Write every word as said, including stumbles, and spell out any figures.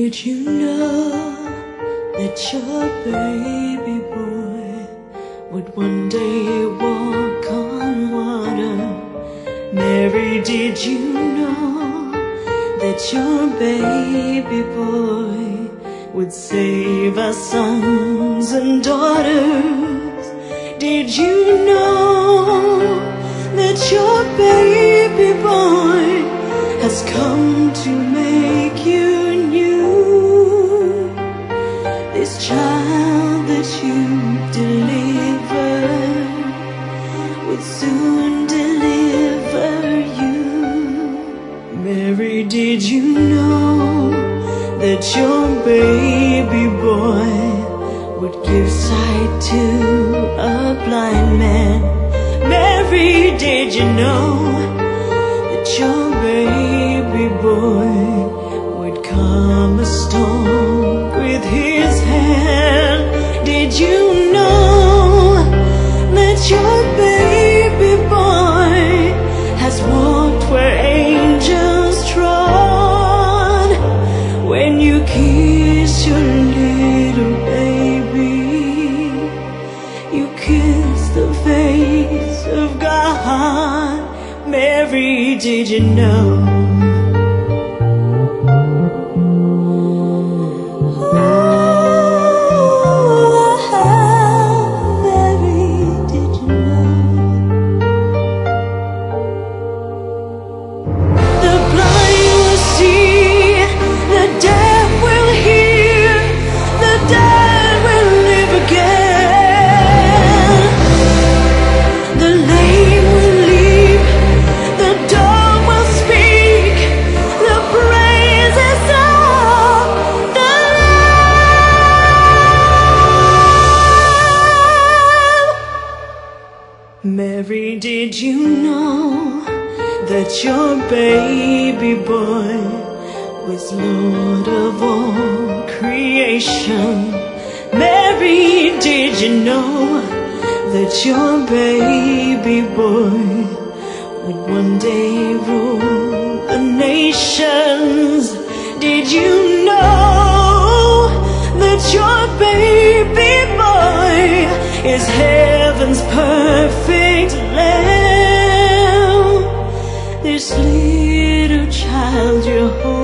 Did you know that your baby boy would one day walk on water? Mary, did you know that your baby boy would save our sons and daughters? Did you know that your baby boy has come to make you new? This child that you delivered would soon deliver you. Mary, did you know that your baby boy would give sight to a blind man? Mary, did you know that your baby boy would calm a storm with his hand? Did you know that your baby boy has walked where angels trod? When you kiss your little baby, you kiss the face of God. Mary, did you know? Mary, did you know that your baby boy was Lord of all creation? Mary, did you know that your baby boy would one day rule the nations? Did you know that your baby boy is heaven's perfect lamb? This little child you're holding